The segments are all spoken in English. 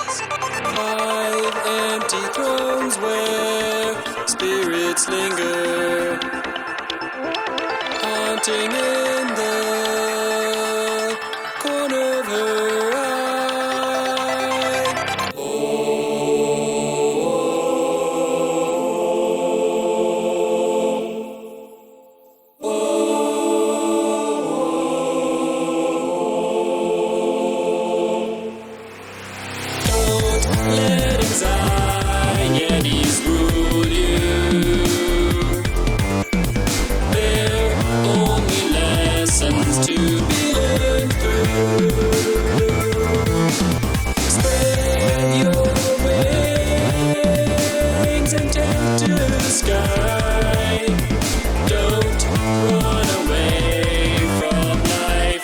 5 empty thrones where spirits linger, haunting in the corner of her eye. Don't let anxieties rule you. They're only lessons to be learned through. Spread your wings and take to the sky. Don't run away from life.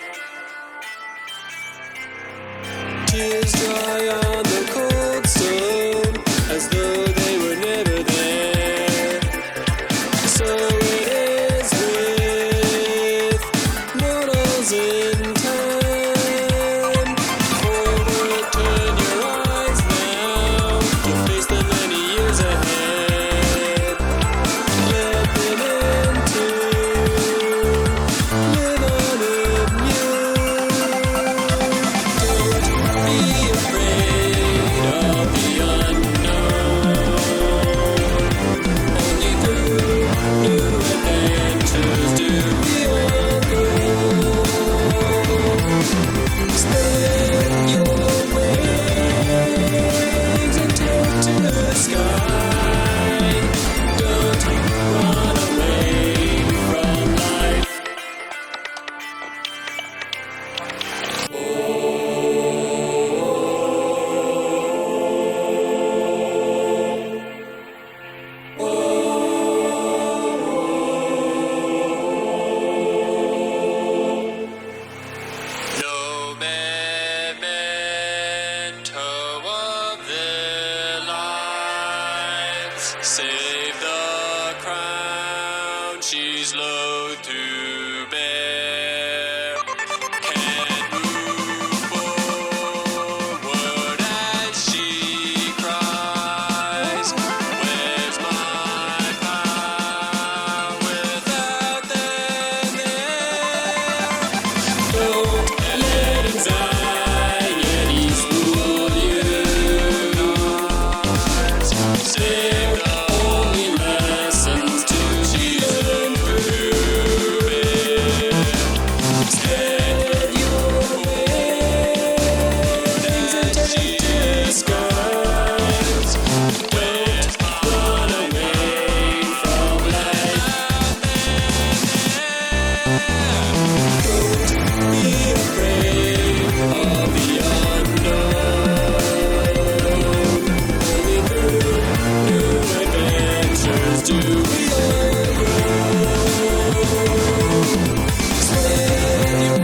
Tears dry on the cold stone as though they were never there. So it is with mortals in time. Forward, turn your eyes now to face the many years ahead. Let them into live on in you. Don't be afraid of the unknown. Only through new adventures do we all grow. Spread your wings and take to the sky. Don't run away from life. No memento of their lives, save the crown she's loath to bear. Can't move forward as she cries. Where's my power without them there? Don't let anxieties rule you. Save the only lessons to learn through it. Spread your wings and take to the skies. Don't run away from life. Don't be afraid of the unknown. Only through new adventures do we all grow. Spread your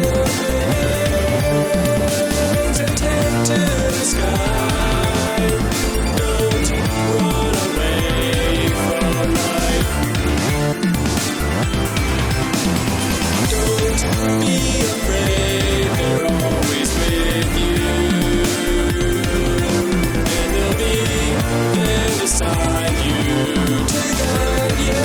wings and take to the sky. Don't run away from life. Don't be afraid, they're always with you. And they'll be there beside you to guide you.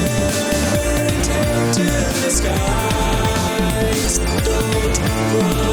Let them take to the skies. Don't run